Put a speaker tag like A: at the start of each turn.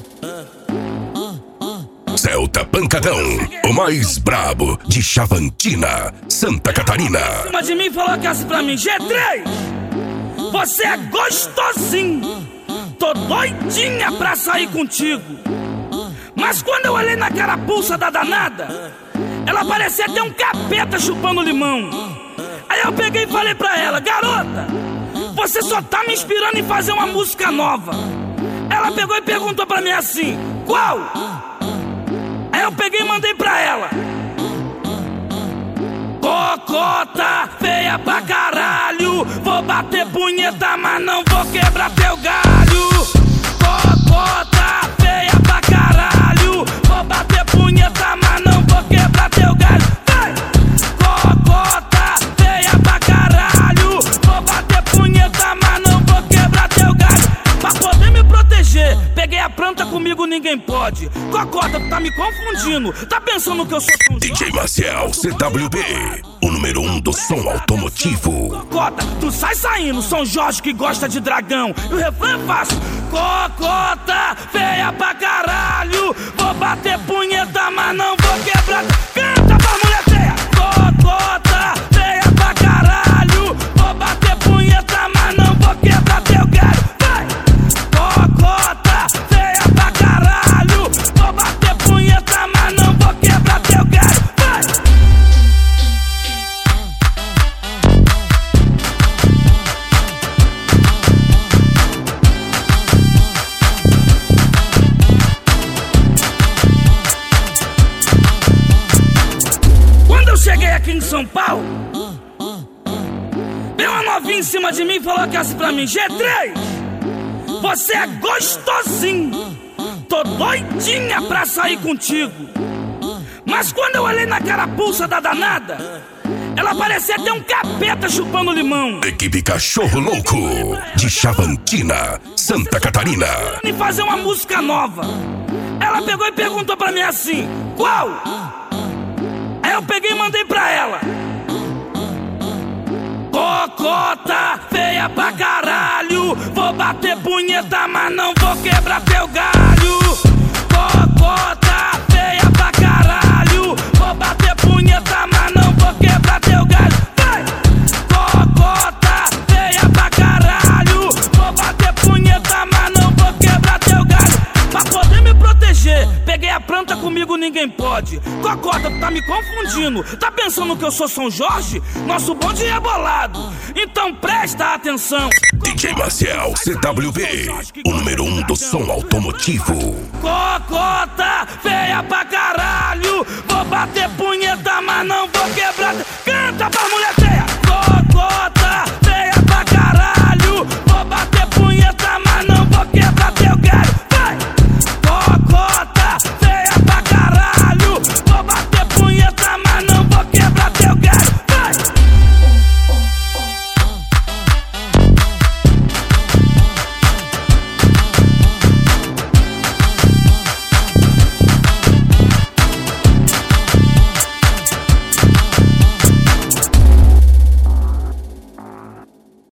A: Celta Pancadão, o mais brabo de Chavantina, Santa Catarina.
B: Cima de mim falou que assim pra mim: G3, você é gostosinho, tô doidinha pra sair contigo. Mas quando eu olhei na carapuça da danada, ela parecia ter um capeta chupando limão. Aí eu peguei e falei pra ela: garota, você só tá me inspirando em fazer uma música nova. Ela pegou e perguntou pra mim assim: qual? Aí eu peguei e mandei pra ela: cocota feia pra caralho, vou bater punheta, mas não vou quebrar teu galho. Cocota feia pra caralho, vou bater punheta, mas não vou quebrar teu galho. Vai! Cocota feia pra caralho, vou bater punheta, mas não vou quebrar teu galho. Pra poder me proteger, peguei a planta, comigo ninguém pode. Cocota, tu tá me confundindo, tá pensando que eu sou São Jorge?
A: DJ Maciel CWB, o número 1 do som automotivo.
B: Cocota, tu sai saindo, São Jorge que gosta de dragão. E o refrão é fácil: cocota feia pra caralho, vou bater punheta, mas não vou quebrar. Canta pra mulher feia! Cocota feia pra caralho, vou bater punheta, mas não vou quebrar teu galho. Vai! Cocota feia pra caralho, vou bater punheta, mas não vou quebrar teu galho. Vai! Quando eu cheguei aqui em São Paulo, veio uma novinha em cima de mim e falou que assim pra mim: G3, você é gostosinho, tô doidinha pra sair contigo. Mas quando eu olhei na carapuça da danada, ela parecia ter um capeta chupando limão.
A: Equipe Cachorro Louco, de Chavantina, Santa Catarina.
B: E fazer uma música nova. Ela pegou e perguntou pra mim assim: qual? Aí eu peguei e mandei pra ela: cocota feia pra caralho, vou bater punheta, mas não vou quebrar teu galho. Cocota feia pra caralho, vou bater punheta, mas não vou quebrar teu galho. Vai! Cocota feia pra caralho, vou bater punheta, mas não vou quebrar teu galho. Pra poder me proteger, peguei a planta, comigo ninguém pode. Cocota, tu tá me confundindo, tá pensando que eu sou São Jorge? Nosso bonde é bolado, então presta atenção.
A: DJ Maciel CWB, o número 1 do som automotivo.
B: Cocota feia pra caralho, vou bater punheta.